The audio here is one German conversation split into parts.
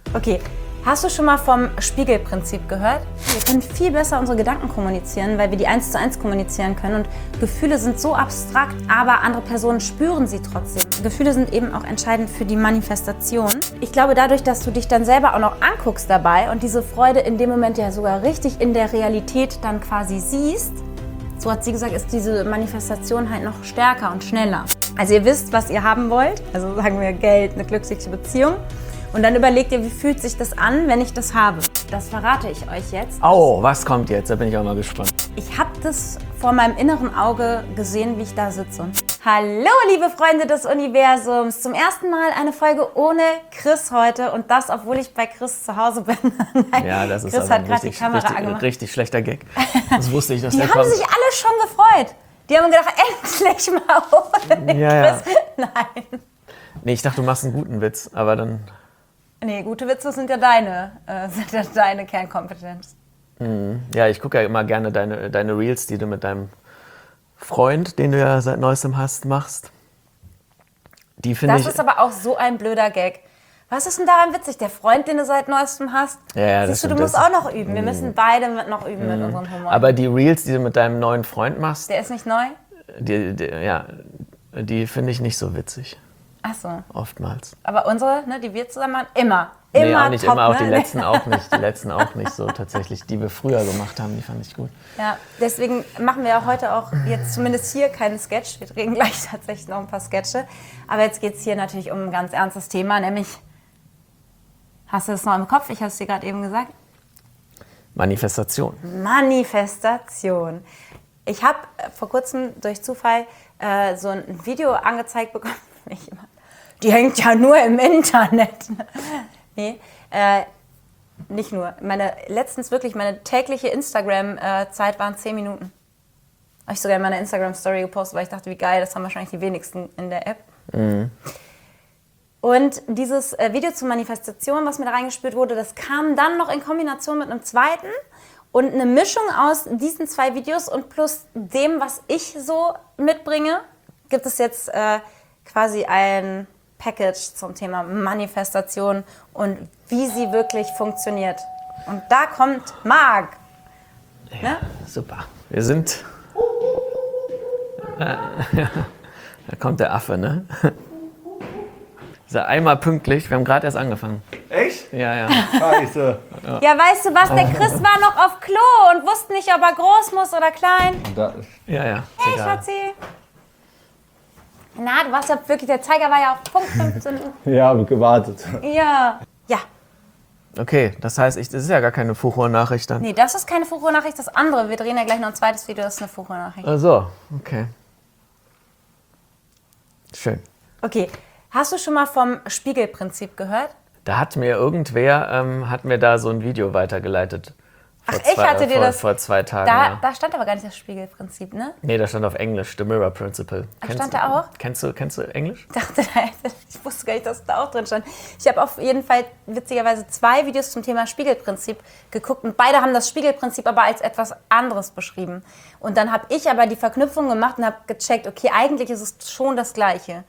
Okay, hast du schon mal vom Spiegelprinzip gehört? Wir können viel besser unsere Gedanken kommunizieren, weil wir die 1:1 kommunizieren können. Und Gefühle sind so abstrakt, aber andere Personen spüren sie trotzdem. Gefühle sind eben auch entscheidend für die Manifestation. Ich glaube, dadurch, dass du dich dann selber auch noch anguckst dabei und diese Freude in dem Moment ja sogar richtig in der Realität dann quasi siehst, so hat sie gesagt, ist diese Manifestation halt noch stärker und schneller. Also ihr wisst, was ihr haben wollt, also sagen wir Geld, eine glückliche Beziehung. Und dann überlegt ihr, wie fühlt sich das an, wenn ich das habe. Das verrate ich euch jetzt. Oh, was kommt jetzt? Da bin ich auch mal gespannt. Ich habe das vor meinem inneren Auge gesehen, wie ich da sitze. Hallo, liebe Freunde des Universums. Zum ersten Mal eine Folge ohne Chris heute. Und das, obwohl ich bei Chris zu Hause bin. Nein, Ja, das ist Chris aber hat gerade die Kamera angemacht. richtig schlechter Gag. Das wusste ich, dass Die der haben kommt. sich alle schon gefreut. Die haben gedacht, endlich mal ohne Ja. Chris. Nein. Nee, ich dachte, du machst einen guten Witz, aber dann... Nee, gute Witze sind ja deine Kernkompetenz. Ja, ich gucke ja immer gerne deine Reels, die du mit deinem Freund, den du ja seit Neuestem hast, machst. Die finde ich... Das ist aber auch so ein blöder Gag. Was ist denn daran witzig? Der Freund, den du seit Neuestem hast? Ja, Siehst du, das du musst stimmt. auch noch üben. Wir müssen beide noch üben mit unserem Humor. Aber die Reels, die du mit deinem neuen Freund machst, Der ist nicht neu? die finde ich nicht so witzig. Ach so. Oftmals. Aber unsere, ne, die wir zusammen machen, immer. Nee, Immer auch nicht top, immer, auch ne? die letzten auch nicht. Die letzten auch nicht so tatsächlich. Die wir früher gemacht haben, die fand ich gut. Ja, deswegen machen wir ja heute auch jetzt zumindest hier keinen Sketch. Wir drehen gleich tatsächlich noch ein paar Sketche. Aber jetzt geht es hier natürlich um ein ganz ernstes Thema, nämlich, hast du das noch im Kopf? Ich habe es dir gerade eben gesagt. Manifestation. Manifestation. Ich habe vor kurzem durch Zufall so ein Video angezeigt bekommen. Die hängt ja nur im Internet. Nee, nicht nur. Letztens wirklich, meine tägliche Instagram-Zeit waren 10 Minuten. Habe ich sogar in meiner Instagram-Story gepostet, weil ich dachte, wie geil, das haben wahrscheinlich die wenigsten in der App. Mhm. Und dieses Video zur Manifestation, was mir da reingespült wurde, das kam dann noch in Kombination mit einem zweiten. Und eine Mischung aus diesen 2 Videos und plus dem, was ich so mitbringe, gibt es jetzt quasi ein Package zum Thema Manifestation und wie sie wirklich funktioniert. Und da kommt Marc. Ja, Ne? super. Wir sind... Da kommt der Affe, ne? Ist er einmal pünktlich? Wir haben gerade erst angefangen. Echt? Ja. Scheiße. Ja, weißt du was? Der Chris war noch auf Klo und wusste nicht, ob er groß muss oder klein. Ja. Hey, Egal. Schatzi. Na, du warst ja wirklich, der Zeiger war ja auf Punkt 15. Ja, hab gewartet. Ja. Ja. Okay, das heißt, das ist ja gar keine Furore-Nachricht dann. Nee, das ist keine Furore-Nachricht, das andere. Wir drehen ja gleich noch ein zweites Video, das ist eine Furore-Nachricht. Ach so, okay. Schön. Okay, hast du schon mal vom Spiegelprinzip gehört? Da hat mir irgendwer, hat mir da so ein Video weitergeleitet. Ich hatte dir das... Vor 2 Tagen, Da stand aber gar nicht das Spiegelprinzip, ne? Nee, da stand auf Englisch, The Mirror Principle. Stand da auch? Kennst du Englisch? Ich wusste gar nicht, dass da auch drin stand. Ich habe auf jeden Fall witzigerweise 2 Videos zum Thema Spiegelprinzip geguckt und beide haben das Spiegelprinzip aber als etwas anderes beschrieben. Und dann habe ich aber die Verknüpfung gemacht und habe gecheckt, okay, eigentlich ist es schon das Gleiche.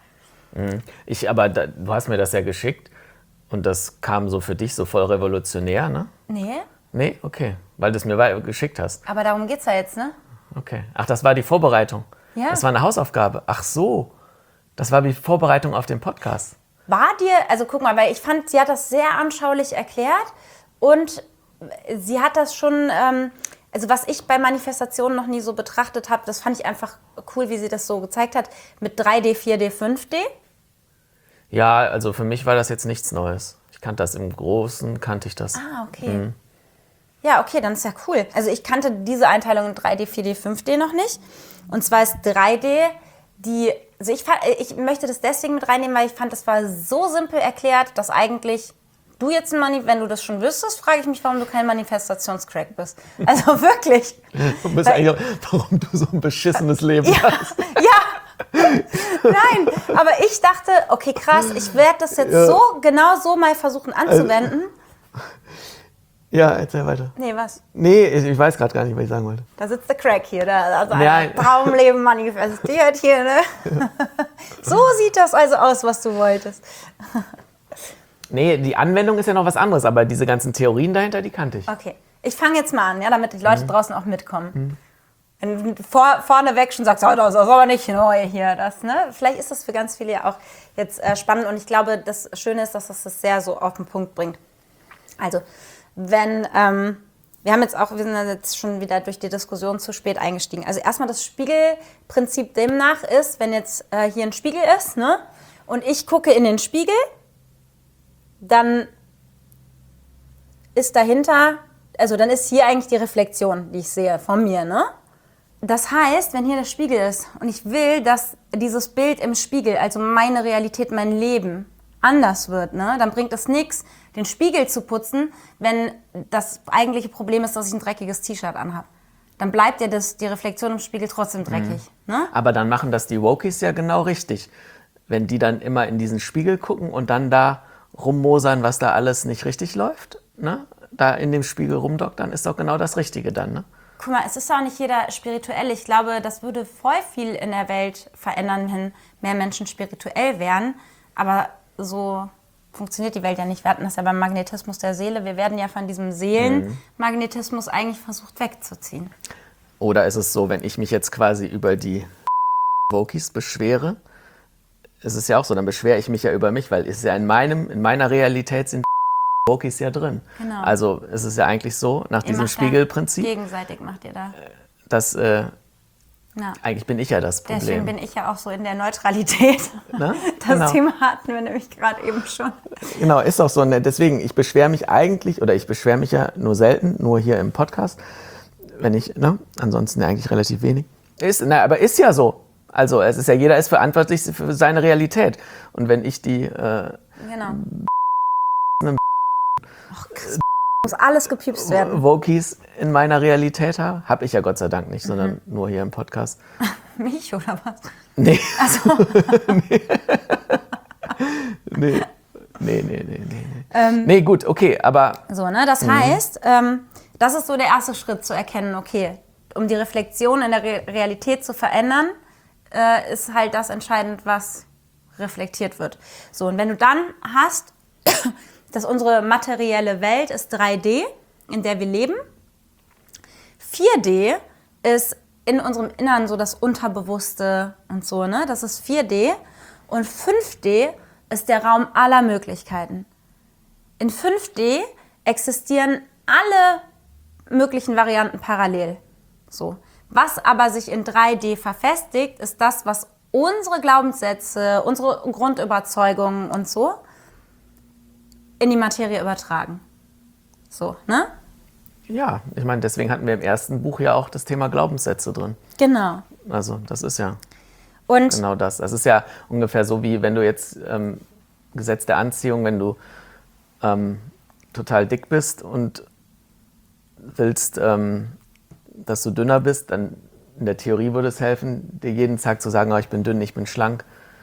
Du hast mir das ja geschickt und das kam so für dich so voll revolutionär, ne? Nee, Nee? Okay, weil du es mir geschickt hast. aber darum geht's ja jetzt, ne? Okay. Ach, das war die Vorbereitung. Ja. Das war eine Hausaufgabe. Ach so. Das war die Vorbereitung auf den Podcast. War dir, also guck mal, weil ich fand, sie hat das sehr anschaulich erklärt und sie hat das schon, also was ich bei Manifestationen noch nie so betrachtet habe, das fand ich einfach cool, wie sie das so gezeigt hat, mit 3D, 4D, 5D. Ja, also für mich war das jetzt nichts Neues. Ich kannte das im Großen, kannte ich das. Ah, okay. Ja, okay, dann ist ja cool. Also ich kannte diese Einteilung in 3D, 4D, 5D noch nicht. Und zwar ist 3D also ich möchte das deswegen mit reinnehmen, weil ich fand, das war so simpel erklärt, dass eigentlich du jetzt wenn du das schon wüsstest, frage ich mich, warum du kein Manifestationscrack bist. Also wirklich. Du bist eigentlich auch, warum du so ein beschissenes Leben hast. Ja. Nein, aber ich dachte, okay, krass, ich werde das jetzt genau so mal versuchen anzuwenden. Ja, erzähl weiter. Nee, was? Nee, ich weiß gerade gar nicht, was ich sagen wollte. Da sitzt der Crack hier, also Nein. ein Traumleben manifestiert hier, ne? So sieht das also aus, was du wolltest. Nee, die Anwendung ist ja noch was anderes, aber diese ganzen Theorien dahinter, die kannte ich. Okay, ich fange jetzt mal an, ja, damit die Leute draußen auch mitkommen. Wenn du vorneweg schon sagst, oh, das ist aber nicht neu hier, das, ne? Vielleicht ist das für ganz viele ja auch jetzt spannend und ich glaube, das Schöne ist, dass das sehr so auf den Punkt bringt. Also, wenn, wir sind jetzt schon wieder durch die Diskussion zu spät eingestiegen. Also erstmal das Spiegelprinzip demnach ist, wenn jetzt hier ein Spiegel ist, ne? Und ich gucke in den Spiegel, dann ist dahinter, also dann ist hier eigentlich die Reflexion, die ich sehe von mir, ne? Das heißt, wenn hier der Spiegel ist und ich will, dass dieses Bild im Spiegel, also meine Realität, mein Leben, anders wird, ne, dann bringt es nichts, den Spiegel zu putzen, wenn das eigentliche Problem ist, dass ich ein dreckiges T-Shirt anhabe. Dann bleibt ja die Reflexion im Spiegel trotzdem dreckig. Ne? Aber dann machen das die Wokies ja genau richtig. Wenn die dann immer in diesen Spiegel gucken und dann da rummosern, was da alles nicht richtig läuft, ne? Da in dem Spiegel rumdoktern, ist doch genau das Richtige dann, ne? Guck mal, es ist auch nicht jeder spirituell. Ich glaube, das würde voll viel in der Welt verändern, wenn mehr Menschen spirituell wären. Aber so funktioniert die Welt ja nicht. Wir hatten das ja beim Magnetismus der Seele. Wir werden ja von diesem Seelenmagnetismus eigentlich versucht wegzuziehen. Oder ist es so, wenn ich mich jetzt quasi über die Wokies beschwere, ist es ja auch so, dann beschwere ich mich ja über mich, weil es ja in meiner Realität sind Wokies ja drin. Genau. Also ist es ja eigentlich so, nach diesem Spiegelprinzip, gegenseitig macht ihr da. dass eigentlich bin ich ja das Problem. Deswegen bin ich ja auch so in der Neutralität. Ne? Das Thema hatten wir nämlich gerade eben schon. Genau, ist auch so. Deswegen, ich beschwere mich ja nur selten, nur hier im Podcast, wenn ich, ne? Ansonsten ja eigentlich relativ wenig. Aber ist ja so. Also es ist ja, jeder ist verantwortlich für seine Realität. Und wenn ich die Genau. Muss alles gepiepst werden. Wokies in meiner Realität habe ich ja Gott sei Dank nicht, sondern nur hier im Podcast. Mich oder was? Nee. Also. Nee. Nee, gut, okay, aber... So, ne, das heißt, das ist so der erste Schritt, zu erkennen, okay, um die Reflexion in der Realität zu verändern, ist halt das entscheidend, was reflektiert wird. So, und wenn du dann hast, dass unsere materielle Welt ist 3D, in der wir leben. 4D ist in unserem Innern so das Unterbewusste und so, ne? Das ist 4D. Und 5D ist der Raum aller Möglichkeiten. In 5D existieren alle möglichen Varianten parallel. So. Was aber sich in 3D verfestigt, ist das, was unsere Glaubenssätze, unsere Grundüberzeugungen und so in die Materie übertragen. So, ne? Ja, ich meine, deswegen hatten wir im ersten Buch ja auch das Thema Glaubenssätze drin. Genau. Also das ist ja und genau das. Das ist ja ungefähr so, wie wenn du jetzt Gesetz der Anziehung, wenn du total dick bist und willst, dass du dünner bist, dann in der Theorie würde es helfen, dir jeden Tag zu sagen, oh, ich bin dünn, ich bin schlank.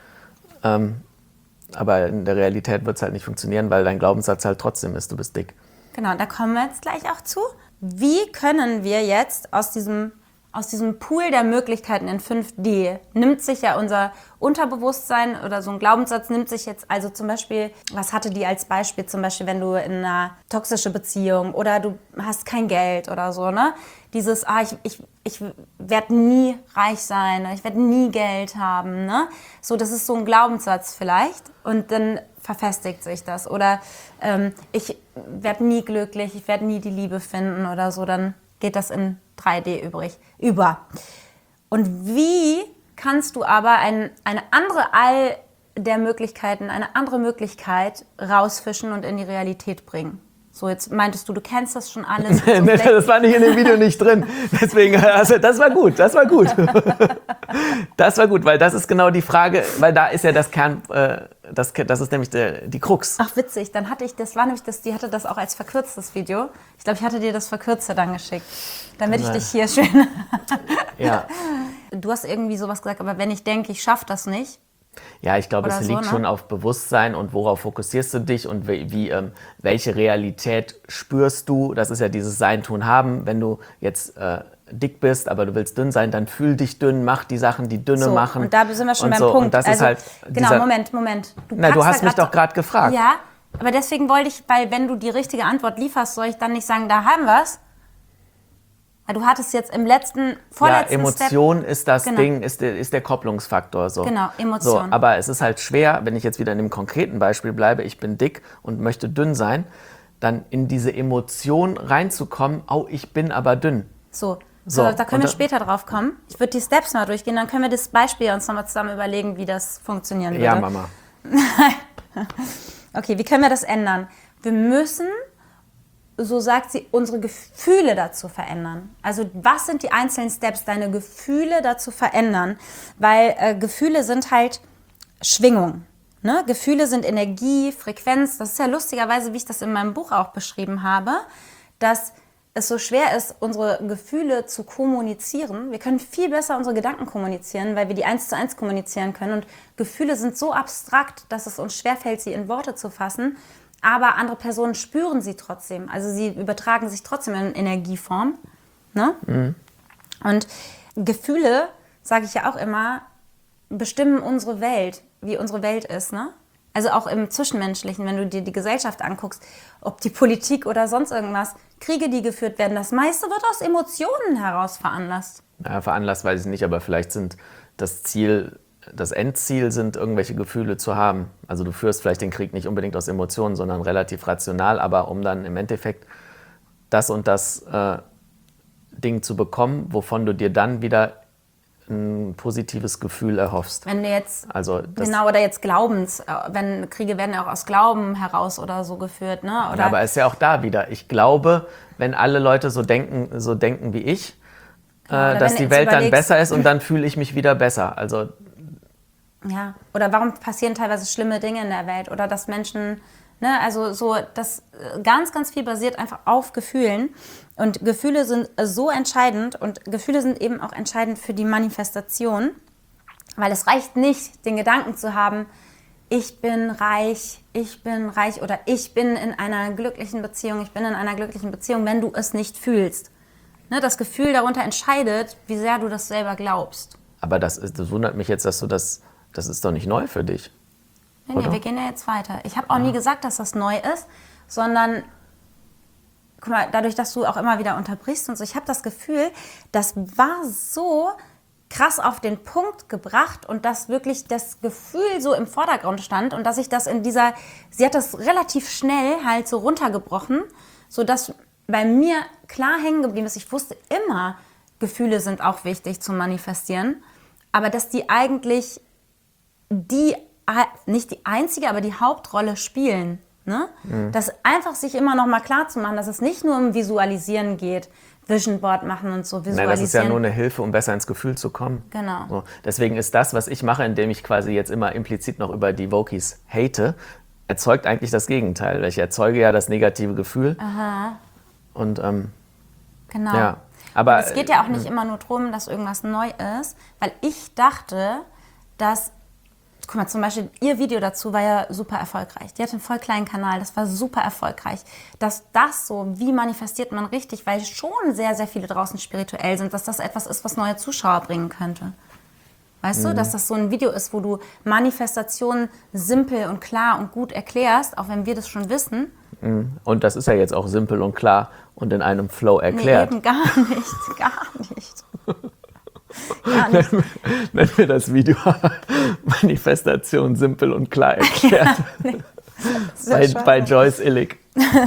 Aber in der Realität wird es halt nicht funktionieren, weil dein Glaubenssatz halt trotzdem ist, du bist dick. Genau, da kommen wir jetzt gleich auch zu. Wie können wir jetzt aus diesem Pool der Möglichkeiten in 5D, nimmt sich ja unser Unterbewusstsein oder so ein Glaubenssatz nimmt sich jetzt, also zum Beispiel, was hatte die als Beispiel, zum Beispiel, wenn du in einer toxischen Beziehung oder du hast kein Geld oder so, ne? Dieses, ich werde nie reich sein, ich werde nie Geld haben, ne? So, das ist so ein Glaubenssatz vielleicht und dann verfestigt sich das. Oder ich werde nie glücklich, ich werde nie die Liebe finden oder so, dann geht das in 3D über. Und wie kannst du aber eine andere Möglichkeit rausfischen und in die Realität bringen? So, jetzt meintest du kennst das schon alles. So Nee, das war nicht in dem Video nicht drin. Deswegen, also, das war gut. Das war gut, weil das ist genau die Frage, weil da ist ja das Kern, das ist nämlich die Krux. Ach, witzig, dann hatte ich, das war nämlich die hatte das auch als verkürztes Video. Ich glaube, ich hatte dir das Verkürzte dann geschickt, damit ich dich hier schön... Ja. Du hast irgendwie sowas gesagt, aber wenn ich denke, ich schaffe das nicht. Ja, ich glaube, Oder es so, liegt ne? schon auf Bewusstsein und worauf fokussierst du dich und welche Realität spürst du. Das ist ja dieses Sein, Tun, Haben. Wenn du jetzt dick bist, aber du willst dünn sein, dann fühl dich dünn, mach die Sachen, die Dünne machen. Und da sind wir schon beim so. Punkt. Und das also, ist halt genau, Moment. Du hast mich doch gerade gefragt. Ja, Aber deswegen wollte ich, weil wenn du die richtige Antwort lieferst, soll ich dann nicht sagen, da haben wir's? Weil du hattest jetzt im vorletzten Emotion Step, ist das genau. Ding, ist der Kopplungsfaktor. So. Genau, So, Emotion. aber es ist halt schwer, wenn ich jetzt wieder in dem konkreten Beispiel bleibe, ich bin dick und möchte dünn sein, dann in diese Emotion reinzukommen, ich bin aber dünn. So, So, da können wir und später drauf kommen. Ich würde die Steps mal durchgehen, dann können wir das Beispiel uns nochmal zusammen überlegen, wie das funktionieren würde. Ja, Mama. Okay, wie können wir das ändern? Wir müssen, so sagt sie, unsere Gefühle dazu verändern. Also was sind die einzelnen Steps, deine Gefühle dazu verändern? Weil Gefühle sind halt Schwingung. Ne? Gefühle sind Energie, Frequenz. Das ist ja lustigerweise, wie ich das in meinem Buch auch beschrieben habe, dass es so schwer ist, unsere Gefühle zu kommunizieren. Wir können viel besser unsere Gedanken kommunizieren, weil wir die 1:1 kommunizieren können. Und Gefühle sind so abstrakt, dass es uns schwerfällt, sie in Worte zu fassen. Aber andere Personen spüren sie trotzdem. Also sie übertragen sich trotzdem in Energieform. Ne? Mhm. Und Gefühle, sage ich ja auch immer, bestimmen unsere Welt, wie unsere Welt ist. Ne? Also auch im Zwischenmenschlichen, wenn du dir die Gesellschaft anguckst, ob die Politik oder sonst irgendwas, Kriege, die geführt werden, das meiste wird aus Emotionen heraus veranlasst. Ja, veranlasst weiß ich nicht, aber vielleicht sind das Endziel sind irgendwelche Gefühle zu haben. Also du führst vielleicht den Krieg nicht unbedingt aus Emotionen, sondern relativ rational, aber um dann im Endeffekt das und das Ding zu bekommen, wovon du dir dann wieder ein positives Gefühl erhoffst. Wenn du jetzt, also oder jetzt wenn Kriege werden ja auch aus Glauben heraus oder so geführt, ne? Oder ja, aber ist ja auch da wieder. Ich glaube, wenn alle Leute so denken wie ich, dass die Welt dann besser ist und dann fühle ich mich wieder besser. Also ja, oder warum passieren teilweise schlimme Dinge in der Welt oder dass Menschen, ne, also so, das ganz, ganz viel basiert einfach auf Gefühlen und Gefühle sind so entscheidend und Gefühle sind eben auch entscheidend für die Manifestation, weil es reicht nicht, den Gedanken zu haben, ich bin reich oder ich bin in einer glücklichen Beziehung, wenn du es nicht fühlst. Ne, das Gefühl darunter entscheidet, wie sehr du das selber glaubst. Aber das wundert mich jetzt, dass du das ist doch nicht neu für dich. Nee, wir gehen ja jetzt weiter. Ich habe auch nie gesagt, dass das neu ist, sondern, guck mal, dadurch, dass du auch immer wieder unterbrichst und so, ich habe das Gefühl, das war so krass auf den Punkt gebracht und dass wirklich das Gefühl so im Vordergrund stand und dass ich das sie hat das relativ schnell halt so runtergebrochen, sodass bei mir klar hängen geblieben ist, ich wusste immer, Gefühle sind auch wichtig zu manifestieren, aber dass die eigentlich nicht die einzige, aber die Hauptrolle spielen. Ne? Mhm. Das einfach sich immer noch mal klar zu machen, dass es nicht nur um Visualisieren geht, Vision Board machen und so visualisieren. Nein, das ist ja nur eine Hilfe, um besser ins Gefühl zu kommen. Genau. So, deswegen ist das, was ich mache, indem ich quasi jetzt immer implizit noch über die Vokies hate, erzeugt eigentlich das Gegenteil. Ich erzeuge ja das negative Gefühl. Aha. Und genau. Ja. Aber es geht ja auch nicht immer nur darum, dass irgendwas neu ist, weil ich dachte, dass, guck mal, zum Beispiel ihr Video dazu war ja super erfolgreich. Die hatte einen voll kleinen Kanal, das war super erfolgreich. Dass das so, wie manifestiert man richtig, weil schon sehr, sehr viele draußen spirituell sind, dass das etwas ist, was neue Zuschauer bringen könnte. Weißt du, dass das so ein Video ist, wo du Manifestationen simpel und klar und gut erklärst, auch wenn wir das schon wissen. Und das ist ja jetzt auch simpel und klar und in einem Flow erklärt. Nee, eben gar nicht, gar nicht. Gar nicht. Wenn wir das Video Manifestation simpel und klar erklärt. bei Joyce Illig.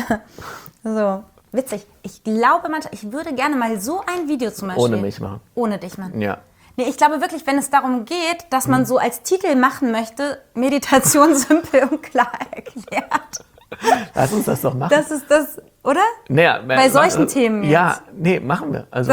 So, witzig. Ich glaube manchmal, ich würde gerne mal so ein Video zum Beispiel. Ohne mich machen. Ohne dich machen. Ja. Nee, ich glaube wirklich, wenn es darum geht, dass man so als Titel machen möchte, Meditation simpel und klar erklärt. Lass uns das doch machen. Das ist das, oder? Naja, bei solchen Themen jetzt. Ja, nee, machen wir. Also,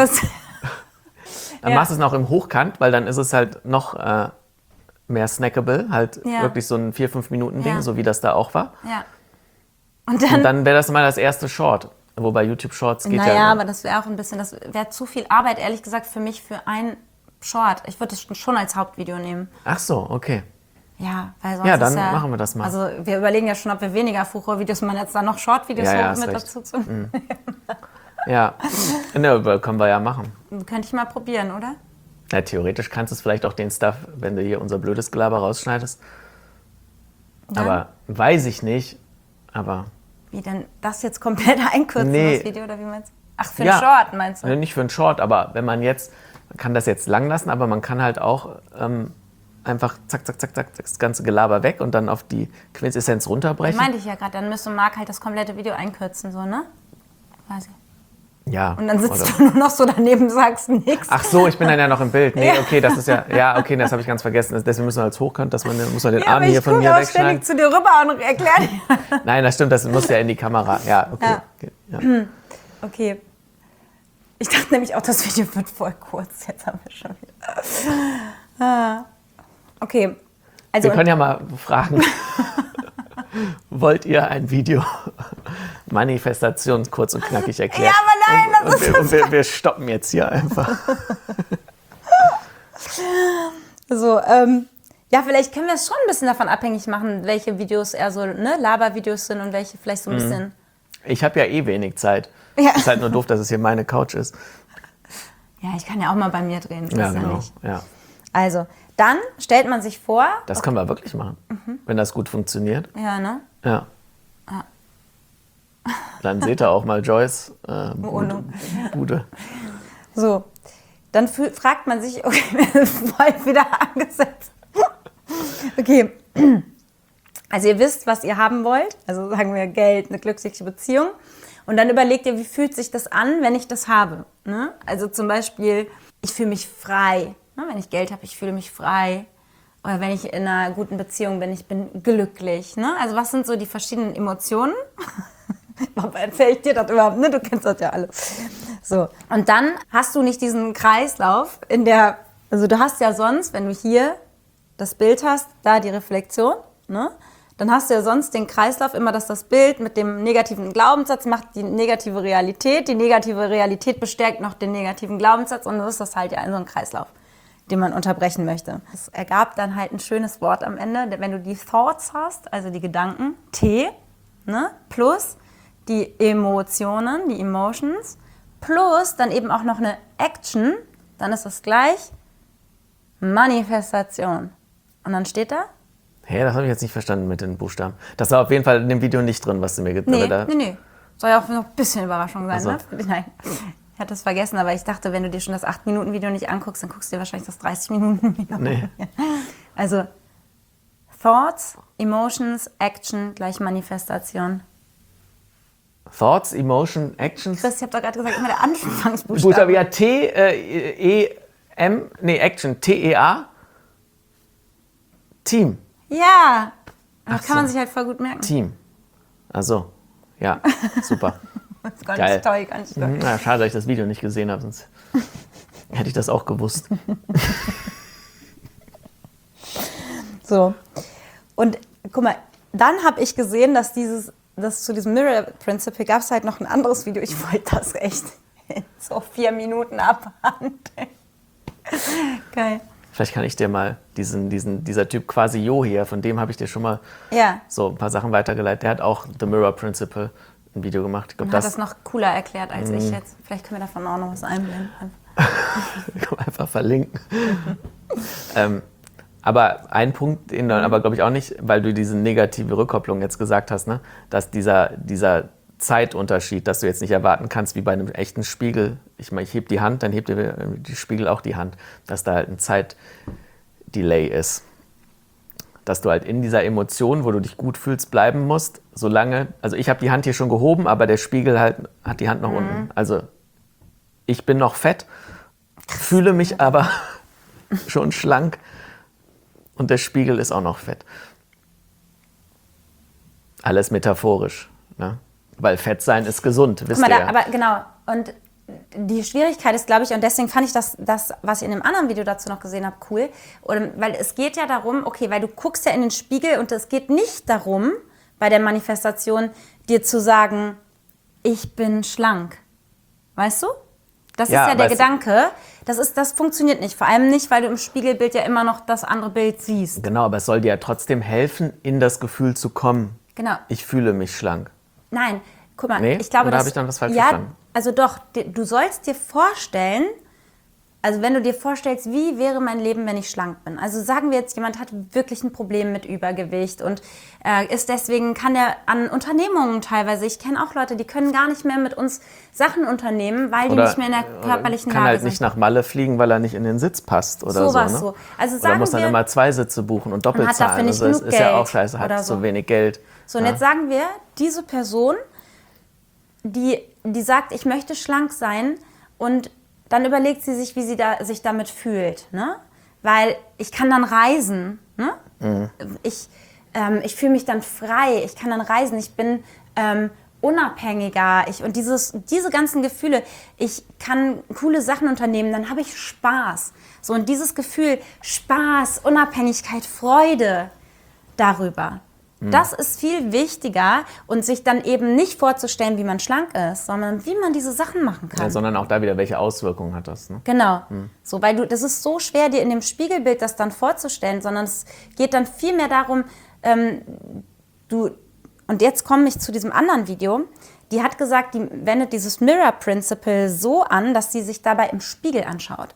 dann machst du es noch im Hochkant, weil dann ist es halt noch mehr snackable, halt wirklich so ein 4-5 Minuten Ding, so wie das da auch war. Ja. Und dann wäre das mal das erste Short. Wobei YouTube Shorts geht ja. Naja, aber das wäre auch ein bisschen, das wäre zu viel Arbeit, ehrlich gesagt, für mich für ein Short. Ich würde es schon als Hauptvideo nehmen. Ach so, okay. Ja, weil sonst ja, dann machen wir das mal. Also wir überlegen ja schon, ob wir weniger Fuchrohr-Videos machen, jetzt da noch Short-Videos mit dazu zu nehmen. Ja, ne, können wir ja machen. Könnte ich mal probieren, oder? Ja, theoretisch kannst du es vielleicht auch den Stuff, wenn du hier unser blödes Gelaber rausschneidest. Dann? Aber weiß ich nicht. Aber Wie denn das jetzt komplett einkürzen, Nee. das Video, oder wie meinst du? Ach, für einen Short meinst du? Nicht für einen Short, aber wenn man kann das jetzt lang lassen, aber man kann halt auch einfach zack, zack, zack, zack, das ganze Gelaber weg und dann auf die Quintessenz runterbrechen. Meinte ich ja gerade, dann müsste Marc halt das komplette Video einkürzen, so, ne? Quasi. Ja. Und dann sitzt du nur noch so daneben, sagst nichts. Ach so, ich bin dann ja noch im Bild. Nee, okay, das ist okay, das habe ich ganz vergessen. Deswegen müssen wir als hochkant, muss man den Arm hier von mir auch wegschneiden. ständig zu dir rüber und erklär dir. Nein, das stimmt, das muss ja in die Kamera. Ja, okay. Ja. Okay, ja. Okay. Ich dachte nämlich auch, das Video wird voll kurz. Jetzt haben wir schon wieder. Okay. Also Wir können ja mal fragen, wollt ihr ein Video Manifestation kurz und knackig erklären? Ja, aber nein, das ist wir stoppen jetzt hier einfach. so, ja, vielleicht können wir es schon ein bisschen davon abhängig machen, welche Videos eher so Labervideos sind und welche vielleicht so ein bisschen. Ich habe ja wenig Zeit. Ja. Ist halt nur doof, dass es hier meine Couch ist. Ja, ich kann ja auch mal bei mir drehen. Ja, ist ja genau. nicht. Ja. Also, dann stellt man sich vor. Das können wir wirklich machen, wenn das gut funktioniert. Ja, ne? Ja. Dann seht ihr auch mal Joyce Bude. So, dann fragt man sich, okay, voll wieder angesetzt. Okay, also ihr wisst, was ihr haben wollt. Also sagen wir Geld, eine glückliche Beziehung. Und dann überlegt ihr, wie fühlt sich das an, wenn ich das habe. Ne? Also zum Beispiel, ich fühle mich frei. Ne? Wenn ich Geld habe, ich fühle mich frei. Oder wenn ich in einer guten Beziehung bin, ich bin glücklich. Ne? Also was sind so die verschiedenen Emotionen? Warum erzähle ich dir das überhaupt? Ne? Du kennst das ja alle. So. Und dann hast du nicht diesen Kreislauf also du hast ja sonst, wenn du hier das Bild hast, da die Reflexion, ne? Dann hast du ja sonst den Kreislauf immer, dass das Bild mit dem negativen Glaubenssatz macht die negative Realität. Die negative Realität bestärkt noch den negativen Glaubenssatz und so ist das halt ja in so einem Kreislauf, den man unterbrechen möchte. Es ergab dann halt ein schönes Wort am Ende, wenn du die Thoughts hast, also die Gedanken, T, ne, plus die Emotionen, die Emotions, plus dann eben auch noch eine Action, dann ist das gleich Manifestation. Und dann steht da? Hä, das habe ich jetzt nicht verstanden mit den Buchstaben. Das war auf jeden Fall in dem Video nicht drin, was du mir gezeigt hast. Nee. Soll ja auch noch ein bisschen Überraschung sein, Also. ne? Nein, ich hatte es vergessen, aber ich dachte, wenn du dir schon das 8-Minuten-Video nicht anguckst, dann guckst du dir wahrscheinlich das 30-Minuten-Video Nee. an. Also, Thoughts, Emotions, Action gleich Manifestation. Thoughts, Emotion, Actions. Chris, ich habe doch gerade gesagt, immer der Anfangsbuchstabe. Buchstabe ja Action, T-E-A. Team. Ja, das Ach kann man so. sich halt voll gut merken. Team. Also, ja, super. Das ist gar Geil. nicht toll, gar nicht toll. Ja, schade, dass ich das Video nicht gesehen habe, sonst hätte ich das auch gewusst. So. Und guck mal, dann habe ich gesehen, dass zu diesem Mirror Principle gab es halt noch ein anderes Video. Ich wollte das echt in so 4 Minuten abhandeln. Geil. Vielleicht kann ich dir mal dieser Typ quasi Jo hier, von dem habe ich dir schon mal Ja. so ein paar Sachen weitergeleitet. Der hat auch The Mirror Principle ein Video gemacht. Ich glaub, Und hat das noch cooler erklärt als ich jetzt. Vielleicht können wir davon auch noch was einblenden. kann man einfach verlinken. Aber ein Punkt, den dann aber glaube ich auch nicht, weil du diese negative Rückkopplung jetzt gesagt hast, ne, dass dieser Zeitunterschied, dass du jetzt nicht erwarten kannst, wie bei einem echten Spiegel, ich heb die Hand, dann hebt die Spiegel auch die Hand, dass da halt ein Zeitdelay ist. Dass du halt in dieser Emotion, wo du dich gut fühlst, bleiben musst, solange, also ich habe die Hand hier schon gehoben, aber der Spiegel halt hat die Hand noch unten. Also ich bin noch fett, fühle mich aber schon schlank und der Spiegel ist auch noch fett. Alles metaphorisch, ne? Weil Fett sein ist gesund, wisst Guck ihr mal, ja. aber genau. Und die Schwierigkeit ist, glaube ich, und deswegen fand ich das, was ich in einem anderen Video dazu noch gesehen habe, cool. Weil es geht ja darum, okay, weil du guckst ja in den Spiegel und es geht nicht darum, bei der Manifestation dir zu sagen, ich bin schlank. Weißt du? Das Ja, ist ja der weißt du- Gedanke. Das funktioniert nicht. Vor allem nicht, weil du im Spiegelbild ja immer noch das andere Bild siehst. Genau, aber es soll dir ja trotzdem helfen, in das Gefühl zu kommen. Genau. Ich fühle mich schlank. Nein, guck mal, Nee? ich glaube, Oder habe ich dann was falsch ja, verstanden? also doch, du sollst dir vorstellen, Also wenn du dir vorstellst, wie wäre mein Leben, wenn ich schlank bin? Also sagen wir jetzt, jemand hat wirklich ein Problem mit Übergewicht und ist deswegen, kann er an Unternehmungen teilweise, ich kenne auch Leute, die können gar nicht mehr mit uns Sachen unternehmen, weil die nicht mehr in der körperlichen kann Lage halt sind. nicht nach Malle fliegen, weil er nicht in den Sitz passt oder Sowas so. Ne? so. Also oder sagen muss dann wir, immer 2 Sitze buchen und doppelt hat dafür zahlen. nicht Also das genug ist ja Geld auch scheiße, oder hat so. so wenig Geld. So, und jetzt sagen wir, diese Person, die sagt, ich möchte schlank sein und dann überlegt sie sich, wie sie sich damit fühlt. Ne? Weil ich kann dann reisen. Ne? Mhm. Ich fühle mich dann frei. Ich kann dann reisen. Ich bin unabhängiger. Und diese ganzen Gefühle, ich kann coole Sachen unternehmen, dann habe ich Spaß. So, und dieses Gefühl, Spaß, Unabhängigkeit, Freude darüber. Das ist viel wichtiger und sich dann eben nicht vorzustellen, wie man schlank ist, sondern wie man diese Sachen machen kann. Ja, sondern auch da wieder, welche Auswirkungen hat das? Ne? Genau. So, weil das ist so schwer, dir in dem Spiegelbild das dann vorzustellen, sondern es geht dann viel mehr darum, und jetzt komme ich zu diesem anderen Video, die hat gesagt, die wendet dieses Mirror Principle so an, dass sie sich dabei im Spiegel anschaut.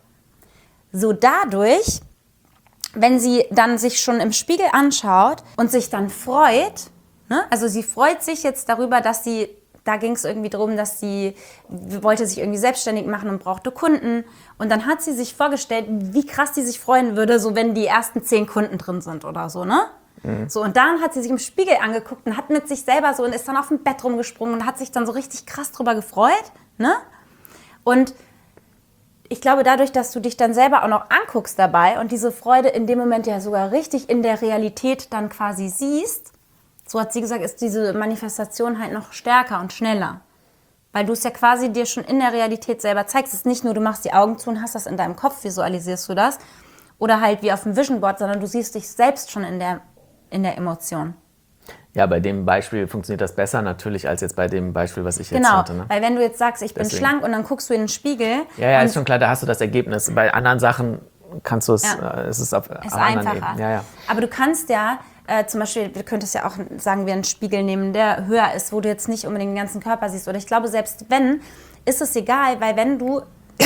So dadurch, wenn sie dann sich schon im Spiegel anschaut und sich dann freut, ne? Also sie freut sich jetzt darüber, dass da ging es irgendwie darum, dass sie wollte sich irgendwie selbstständig machen und brauchte Kunden. Und dann hat sie sich vorgestellt, wie krass die sich freuen würde, so wenn die ersten 10 Kunden drin sind oder so, ne? Mhm. So, und dann hat sie sich im Spiegel angeguckt und hat mit sich selber so und ist dann auf dem Bett rumgesprungen und hat sich dann so richtig krass drüber gefreut, ne? Und ich glaube, dadurch, dass du dich dann selber auch noch anguckst dabei und diese Freude in dem Moment ja sogar richtig in der Realität dann quasi siehst, so hat sie gesagt, ist diese Manifestation halt noch stärker und schneller. Weil du es ja quasi dir schon in der Realität selber zeigst. Es ist nicht nur, du machst die Augen zu und hast das in deinem Kopf, visualisierst du das. Oder halt wie auf dem Vision Board, sondern du siehst dich selbst schon in der Emotion. Ja, bei dem Beispiel funktioniert das besser natürlich als jetzt bei dem Beispiel, was ich jetzt genau, hatte. Ne? Weil wenn du jetzt sagst, ich bin schlank und dann guckst du in den Spiegel. Ja, ist schon klar, da hast du das Ergebnis. Bei anderen Sachen kannst du es, es ist auf ist einfacher. einfacher. Ja. Aber du kannst ja, zum Beispiel, du könntest ja auch, sagen wir, einen Spiegel nehmen, der höher ist, wo du jetzt nicht unbedingt den ganzen Körper siehst. Oder ich glaube, selbst wenn, ist es egal, weil wenn du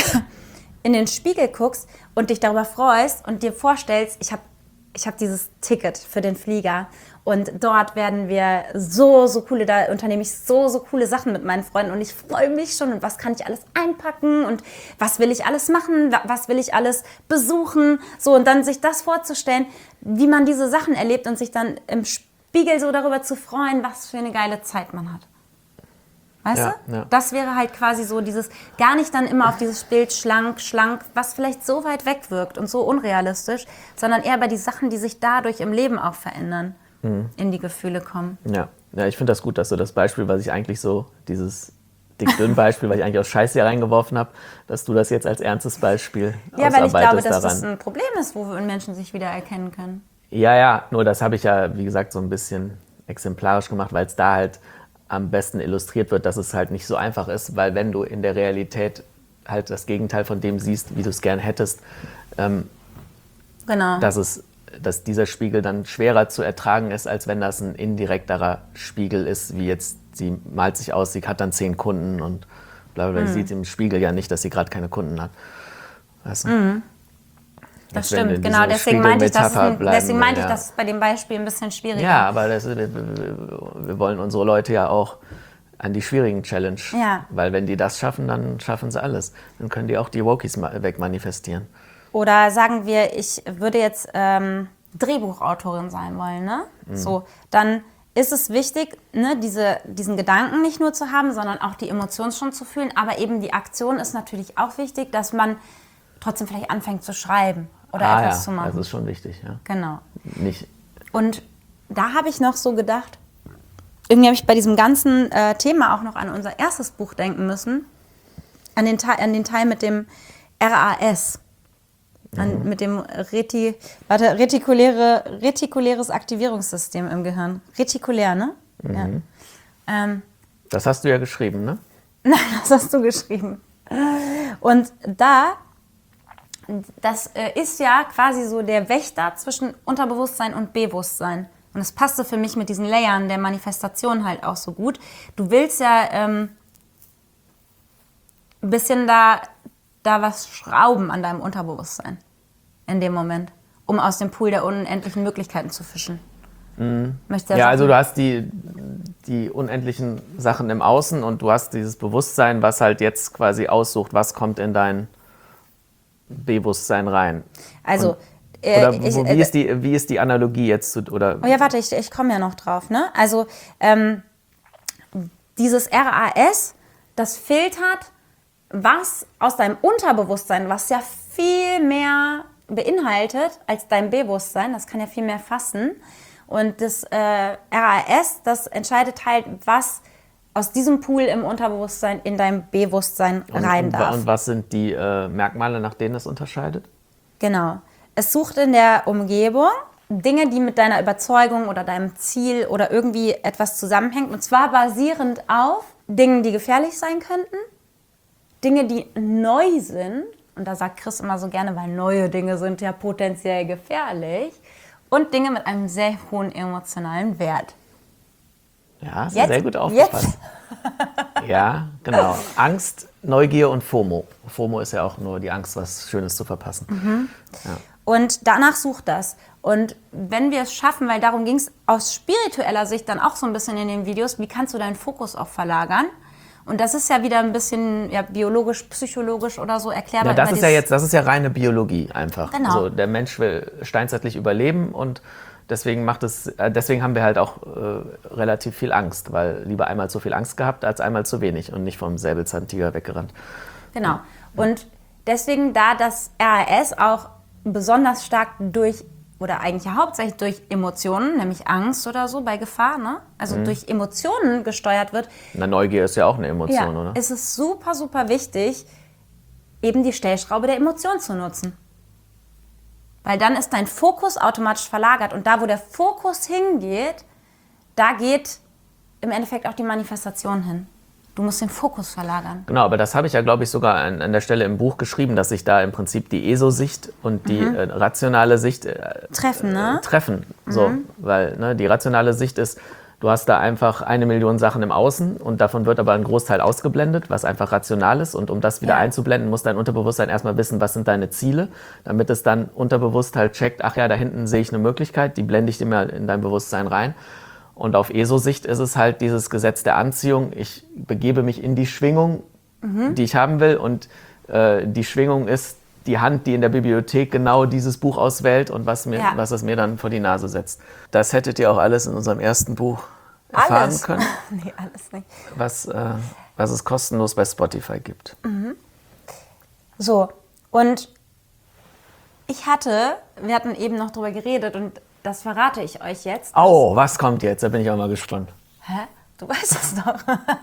in den Spiegel guckst und dich darüber freust und dir vorstellst, ich hab dieses Ticket für den Flieger und dort werden wir so coole, da unternehme ich so coole Sachen mit meinen Freunden und ich freue mich schon und was kann ich alles einpacken und was will ich alles machen, was will ich alles besuchen, so und dann sich das vorzustellen, wie man diese Sachen erlebt und sich dann im Spiegel so darüber zu freuen, was für eine geile Zeit man hat. Weißt du? Ja. Das wäre halt quasi so dieses, gar nicht dann immer auf dieses Bild schlank, was vielleicht so weit weg wirkt und so unrealistisch, sondern eher bei die Sachen, die sich dadurch im Leben auch verändern, in die Gefühle kommen. Ja, ich finde das gut, dass du das Beispiel, was ich eigentlich so, dieses dick-dünn-Beispiel, was ich eigentlich aus Scheiße hier reingeworfen habe, dass du das jetzt als ernstes Beispiel ausarbeitest daran. Ja, weil ich glaube, dass das ein Problem ist, wo Menschen sich wieder erkennen können. Ja, nur das habe ich ja, wie gesagt, so ein bisschen exemplarisch gemacht, weil es da halt am besten illustriert wird, dass es halt nicht so einfach ist, weil wenn du in der Realität halt das Gegenteil von dem siehst, wie du es gern hättest, genau. dass dieser Spiegel dann schwerer zu ertragen ist, als wenn das ein indirekterer Spiegel ist, wie jetzt, sie malt sich aus, sie hat dann 10 Kunden und bla bla, sieht im Spiegel ja nicht, dass sie gerade keine Kunden hat. Weißt du? Das stimmt, genau, deswegen meinte ich, dass es bei dem Beispiel ein bisschen schwieriger ist. Ja, aber wir wollen unsere Leute ja auch an die schwierigen Challenge, weil wenn die das schaffen, dann schaffen sie alles. Dann können die auch die Wokies wegmanifestieren. Oder sagen wir, ich würde jetzt Drehbuchautorin sein wollen, ne? So, dann ist es wichtig, ne, diesen Gedanken nicht nur zu haben, sondern auch die Emotionen schon zu fühlen. Aber eben die Aktion ist natürlich auch wichtig, dass man trotzdem vielleicht anfängt zu schreiben oder etwas zu machen. Das ist schon wichtig, ja. Genau. Nicht. Und da habe ich noch so gedacht, irgendwie habe ich bei diesem ganzen Thema auch noch an unser erstes Buch denken müssen, an den Teil mit dem RAS, mit dem retikuläres Aktivierungssystem im Gehirn. Retikulär, ne? Ja. Das hast du ja geschrieben, ne? Nein, das hast du geschrieben. Und das ist ja quasi so der Wächter zwischen Unterbewusstsein und Bewusstsein. Und das passte für mich mit diesen Layern der Manifestation halt auch so gut. Du willst ja ein bisschen da da was schrauben an deinem Unterbewusstsein in dem Moment, um aus dem Pool der unendlichen Möglichkeiten zu fischen. Ja, also du hast die unendlichen Sachen im Außen und du hast dieses Bewusstsein, was halt jetzt quasi aussucht, was kommt in dein Bewusstsein rein. Also, wie ist die Analogie jetzt? Oder? Oh ja, warte, ich komme ja noch drauf. Ne? Also dieses RAS, das filtert, was aus deinem Unterbewusstsein, was ja viel mehr beinhaltet als dein Bewusstsein, das kann ja viel mehr fassen. Und das RAS, das entscheidet halt, was aus diesem Pool im Unterbewusstsein in dein Bewusstsein rein darf. Und was sind die Merkmale, nach denen es unterscheidet? Genau. Es sucht in der Umgebung Dinge, die mit deiner Überzeugung oder deinem Ziel oder irgendwie etwas zusammenhängen. Und zwar basierend auf Dingen, die gefährlich sein könnten, Dinge, die neu sind. Und da sagt Chris immer so gerne, weil neue Dinge sind ja potenziell gefährlich. Und Dinge mit einem sehr hohen emotionalen Wert. Ja, sehr gut aufgepasst. Ja, genau. Angst, Neugier und FOMO. FOMO ist ja auch nur die Angst, was Schönes zu verpassen. Ja. Und danach sucht das. Und wenn wir es schaffen, weil darum ging es aus spiritueller Sicht dann auch so ein bisschen in den Videos, wie kannst du deinen Fokus auch verlagern? Und das ist ja wieder ein bisschen biologisch, psychologisch oder so erklärbar. Ja, das ist ja reine Biologie einfach. Genau. Also der Mensch will steinzeitlich überleben und deswegen haben wir halt auch relativ viel Angst, weil lieber einmal zu viel Angst gehabt als einmal zu wenig und nicht vom Säbelzahntiger weggerannt. Genau. Und deswegen, da das RAS auch besonders stark oder eigentlich ja hauptsächlich durch Emotionen, nämlich Angst oder so bei Gefahr, ne? Also durch Emotionen gesteuert wird. Na, Neugier ist ja auch eine Emotion, oder? Es ist super, super wichtig, eben die Stellschraube der Emotion zu nutzen. Weil dann ist dein Fokus automatisch verlagert. Und da, wo der Fokus hingeht, da geht im Endeffekt auch die Manifestation hin. Du musst den Fokus verlagern. Genau, aber das habe ich ja, glaube ich, sogar an der Stelle im Buch geschrieben, dass sich da im Prinzip die ESO-Sicht und die rationale Sicht treffen, ne? So, weil die rationale Sicht ist, du hast da einfach 1 Million Sachen im Außen und davon wird aber ein Großteil ausgeblendet, was einfach rational ist. Und um das wieder einzublenden, muss dein Unterbewusstsein erstmal wissen, was sind deine Ziele, damit es dann unterbewusst halt checkt, ach ja, da hinten sehe ich eine Möglichkeit, die blende ich dir mal in dein Bewusstsein rein. Und auf ESO-Sicht ist es halt dieses Gesetz der Anziehung. Ich begebe mich in die Schwingung, die ich haben will. Und die Schwingung ist die Hand, die in der Bibliothek genau dieses Buch auswählt und was es mir dann vor die Nase setzt. Das hättet ihr auch alles in unserem ersten Buch erfahren können. Nee, alles nicht. Was es kostenlos bei Spotify gibt. So, und wir hatten eben noch drüber geredet und das verrate ich euch jetzt. Oh, was kommt jetzt? Da bin ich auch mal gespannt. Hä? Du weißt es doch.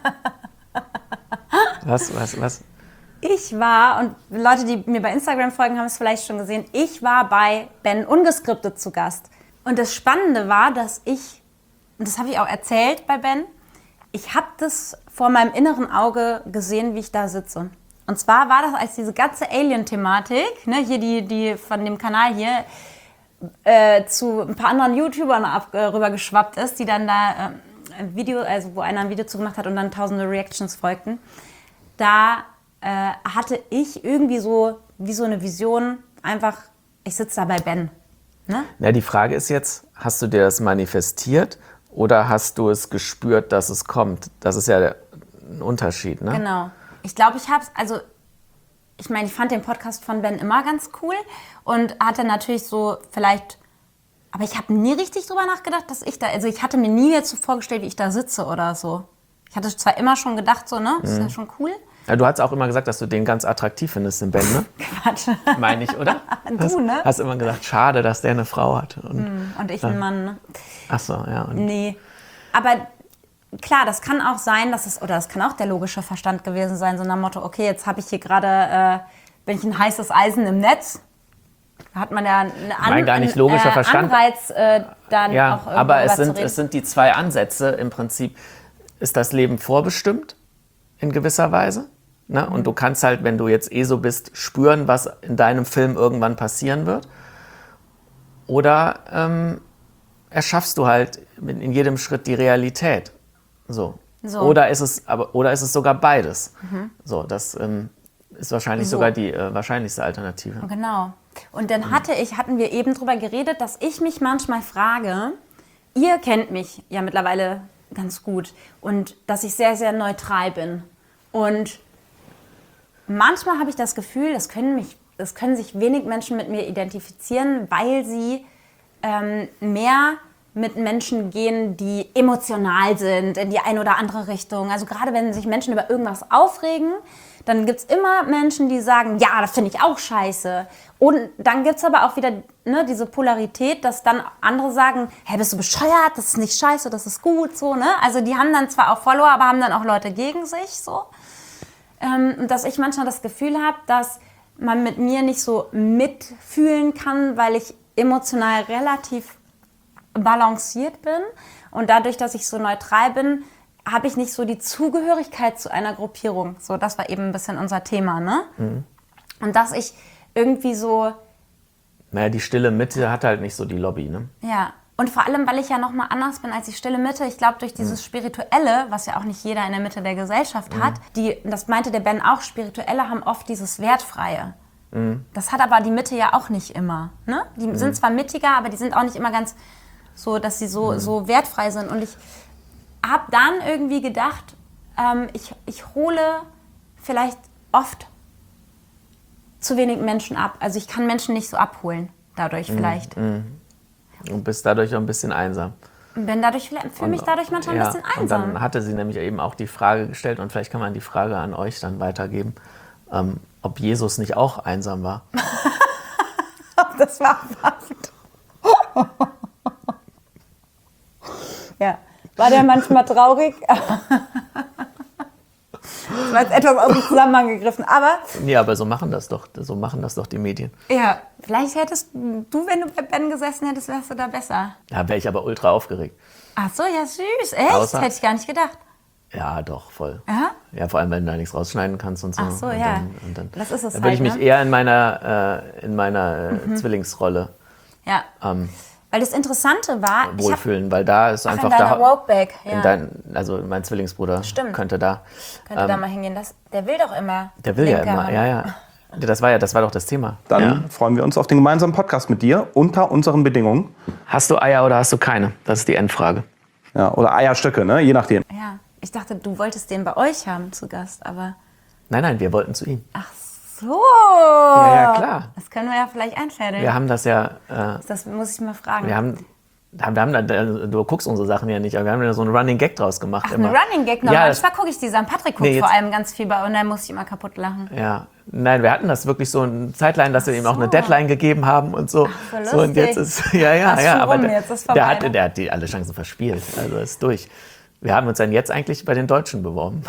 Was? Ich war, und Leute, die mir bei Instagram folgen, haben es vielleicht schon gesehen, ich war bei Ben Ungeskriptet zu Gast. Und das Spannende war, und das habe ich auch erzählt bei Ben, ich habe das vor meinem inneren Auge gesehen, wie ich da sitze. Und zwar war das, als diese ganze Alien-Thematik, ne, hier die von dem Kanal hier, zu ein paar anderen YouTubern rüber geschwappt ist, die dann da wo einer ein Video zugemacht hat und dann tausende Reactions folgten. Da hatte ich irgendwie so wie so eine Vision, einfach, ich sitze da bei Ben. Ne? Na, die Frage ist jetzt, hast du dir das manifestiert oder hast du es gespürt, dass es kommt? Das ist ja ein Unterschied, ne? Genau. Ich glaube, ich fand den Podcast von Ben immer ganz cool und hatte natürlich so vielleicht, aber ich habe nie richtig drüber nachgedacht, ich hatte mir nie jetzt so vorgestellt, wie ich da sitze oder so. Ich hatte zwar immer schon gedacht, so, ne, das ist ja schon cool. Ja, du hast auch immer gesagt, dass du den ganz attraktiv findest, den Ben, ne? Quatsch. Meine ich, oder? Du, ne? Hast immer gesagt, schade, dass der eine Frau hat. Und ich ein Mann, ne? Ach so, ja. Nee, aber klar, das kann auch sein, das kann auch der logische Verstand gewesen sein, so nach dem Motto, okay, jetzt habe ich hier gerade, bin ich ein heißes Eisen im Netz. Da hat man ja einen gar nicht logischer Verstand. Anreiz, dann ja, auch aber zu reden. es sind die zwei Ansätze. Im Prinzip ist das Leben vorbestimmt, in gewisser Weise. Ne? Und du kannst halt, wenn du jetzt so bist, spüren, was in deinem Film irgendwann passieren wird. Oder erschaffst du halt in jedem Schritt die Realität. So. Oder ist es sogar beides. So, das Ist wahrscheinlich So. sogar die wahrscheinlichste Alternative. Genau. Und dann hatten wir eben drüber geredet, dass ich mich manchmal frage, ihr kennt mich ja mittlerweile ganz gut und dass ich sehr, sehr neutral bin. Und manchmal habe ich das Gefühl, das können sich wenig Menschen mit mir identifizieren, weil sie mehr mit Menschen gehen, die emotional sind, in die eine oder andere Richtung. Also gerade wenn sich Menschen über irgendwas aufregen, dann gibt es immer Menschen, die sagen, ja, das finde ich auch scheiße. Und dann gibt es aber auch wieder diese Polarität, dass dann andere sagen, hey, bist du bescheuert, das ist nicht scheiße, das ist gut. So, ne? Also die haben dann zwar auch Follower, aber haben dann auch Leute gegen sich. So. Dass ich manchmal das Gefühl habe, dass man mit mir nicht so mitfühlen kann, weil ich emotional relativ balanciert bin und dadurch, dass ich so neutral bin, habe ich nicht so die Zugehörigkeit zu einer Gruppierung. So, das war eben ein bisschen unser Thema, ne? Mhm. Und dass ich irgendwie so... Naja, die stille Mitte hat halt nicht so die Lobby, ne? Ja, und vor allem, weil ich ja nochmal anders bin als die stille Mitte. Ich glaube, durch dieses Spirituelle, was ja auch nicht jeder in der Mitte der Gesellschaft hat, das meinte der Ben auch, Spirituelle haben oft dieses Wertfreie. Das hat aber die Mitte ja auch nicht immer. Ne? Die sind zwar mittiger, aber die sind auch nicht immer ganz so, dass sie so wertfrei sind. Und ich habe dann irgendwie gedacht, ich hole vielleicht oft zu wenig Menschen ab. Also ich kann Menschen nicht so abholen, dadurch vielleicht. Und bist dadurch auch ein bisschen einsam. Fühle mich dadurch manchmal ein bisschen einsam. Und dann hatte sie nämlich eben auch die Frage gestellt, und vielleicht kann man die Frage an euch dann weitergeben, ob Jesus nicht auch einsam war. Das war fast. Ja, war der manchmal traurig? Das war jetzt etwas aus dem Zusammenhang gegriffen, aber... Nee, aber so machen das doch die Medien. Ja, vielleicht hättest du, wenn du bei Ben gesessen hättest, wärst du da besser. Da wäre ich aber ultra aufgeregt. Ach so, ja süß, echt? Hätte ich gar nicht gedacht. Ja, doch, voll. Aha. Ja, vor allem, wenn du da nichts rausschneiden kannst und so. Ach so, und ja. Dann Das ist es da würde ich halt, mich eher in meiner Zwillingsrolle Ja, weil das Interessante war... wohlfühlen, weil da ist einfach in deiner da... Ropeback, ja. Also mein Zwillingsbruder Stimmt. könnte da mal hingehen. Der will doch immer. Der will ja Linke immer, Hand. ja. Das war doch das Thema. Dann freuen wir uns auf den gemeinsamen Podcast mit dir unter unseren Bedingungen. Hast du Eier oder hast du keine? Das ist die Endfrage. Ja, oder Eierstöcke, ne? Je nachdem. Ja, ich dachte, du wolltest den bei euch haben zu Gast, aber... Nein, wir wollten zu ihm. Ach so. Ja, klar. Das können wir ja vielleicht einfädeln. Wir haben das ja... Das muss ich mal fragen. wir haben du guckst unsere Sachen ja nicht, aber wir haben da so einen Running Gag draus gemacht. Ach, immer. ein Running Gag noch. Ja, Manchmal gucke ich die St. Patrick guckt vor allem ganz viel bei und dann muss ich immer kaputt lachen. Ja, nein, wir hatten das wirklich so eine Zeitline, dass wir ihm auch eine Deadline gegeben haben und so. Ach, so und jetzt ist aber jetzt ist vorbei, der hat die alle Chancen verspielt, also ist durch. Wir haben uns dann jetzt eigentlich bei den Deutschen beworben.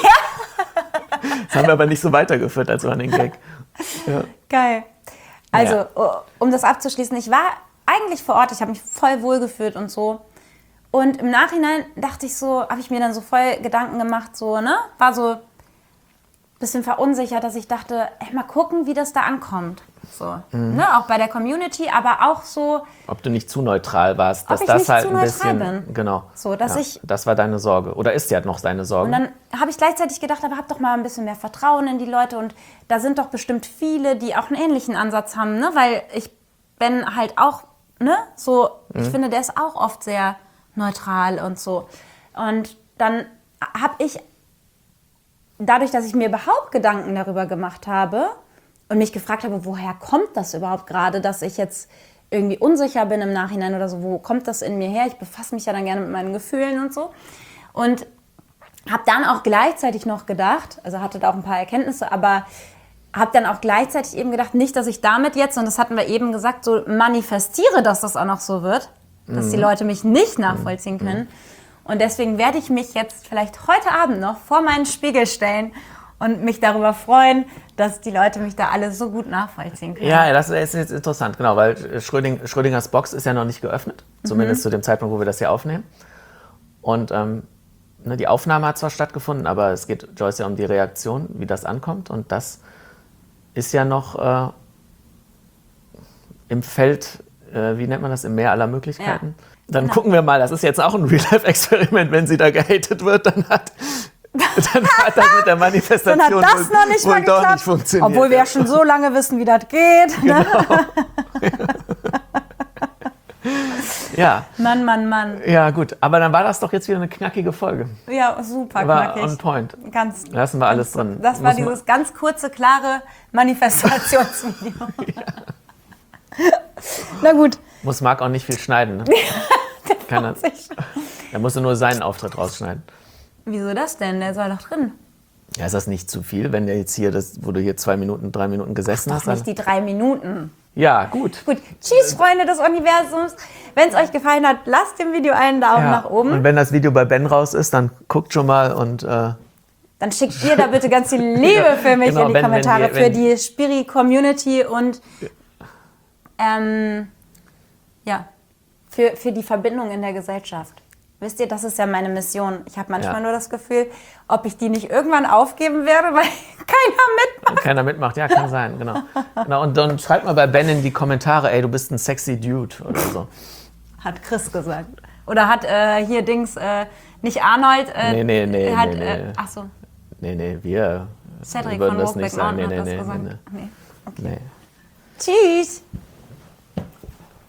Das haben wir aber nicht so weitergeführt als Running Gag. Ja. Geil. Also, um das abzuschließen, ich war eigentlich vor Ort, ich habe mich voll wohl gefühlt und so. Und im Nachhinein dachte ich so, habe ich mir dann so voll Gedanken gemacht, so, ne? War so ein bisschen verunsichert, dass ich dachte, mal gucken, wie das da ankommt. So, ne? Auch bei der Community, aber auch so... Ob du nicht zu neutral warst, dass ich das nicht halt zu ein neutral bisschen... bin. Genau. So, dass ich... Das war deine Sorge. Oder ist ja noch deine Sorge. Und dann habe ich gleichzeitig gedacht, aber hab doch mal ein bisschen mehr Vertrauen in die Leute. Und da sind doch bestimmt viele, die auch einen ähnlichen Ansatz haben, ne? Weil ich bin halt auch, ne? So, ich finde, der ist auch oft sehr neutral und so. Und dann habe ich, dadurch, dass ich mir überhaupt Gedanken darüber gemacht habe und mich gefragt habe, woher kommt das überhaupt gerade, dass ich jetzt irgendwie unsicher bin im Nachhinein oder so, wo kommt das in mir her? Ich befasse mich ja dann gerne mit meinen Gefühlen und so. Und habe dann auch gleichzeitig noch gedacht, also hatte da auch ein paar Erkenntnisse, aber habe dann auch gleichzeitig eben gedacht, nicht, dass ich damit jetzt, und das hatten wir eben gesagt, so manifestiere, dass das auch noch so wird, dass die Leute mich nicht nachvollziehen können. Und deswegen werde ich mich jetzt vielleicht heute Abend noch vor meinen Spiegel stellen und mich darüber freuen, dass die Leute mich da alle so gut nachvollziehen können. Ja, das ist jetzt interessant, genau, weil Schrödingers Box ist ja noch nicht geöffnet, zumindest zu dem Zeitpunkt, wo wir das hier aufnehmen. Und die Aufnahme hat zwar stattgefunden, aber es geht Joyce ja um die Reaktion, wie das ankommt. Und das ist ja noch im Feld, wie nennt man das, im Meer aller Möglichkeiten. Ja, dann gucken wir mal, das ist jetzt auch ein Real-Life-Experiment, wenn sie da gehatet wird, dann hat dann hat das mit der Manifestation Dann hat das noch nicht wohl mal doch geklappt, nicht funktioniert. obwohl wir ja schon so lange wissen, wie das geht. Ne? Ja. Mann. Ja, gut. Aber dann war das doch jetzt wieder eine knackige Folge. Ja, super War knackig. on point. Ganz, Lassen wir alles drin. Das war Muss man- dieses ganz kurze, klare Manifestationsvideo. Na gut. Muss Marc auch nicht viel schneiden. Ne? Keiner, er musste nur seinen Auftritt rausschneiden. Wieso das denn? Der soll doch drin. Ja, ist das nicht zu viel, wenn der jetzt hier, wo du hier 2 Minuten, 3 Minuten gesessen Doch hast? nicht die 3 Minuten. Ja, gut. Gut, tschüss, Freunde des Universums. Wenn es euch gefallen hat, lasst dem Video einen Daumen Ja. nach oben. Und wenn das Video bei Ben raus ist, dann guckt schon mal und Dann schickt ihr da bitte ganz viel Liebe für mich Genau, in die wenn Kommentare, ihr- für die Spiri-Community und ja, für die Verbindung in der Gesellschaft. Wisst ihr, das ist ja meine Mission. Ich habe manchmal Ja. nur das Gefühl, ob ich die nicht irgendwann aufgeben werde, weil keiner mitmacht. keiner mitmacht. Ja, kann sein, genau. Und dann schreibt mal bei Ben in die Kommentare, ey, du bist ein sexy Dude oder so. Hat Chris gesagt. Oder hat hier Dings, nicht Arnold. Nee. Ach so, Nee, wir Cedric würden von das Brokeback nicht sagen. Mountain hat das Nee. gesagt. Nee. Okay. Nee. Tschüss.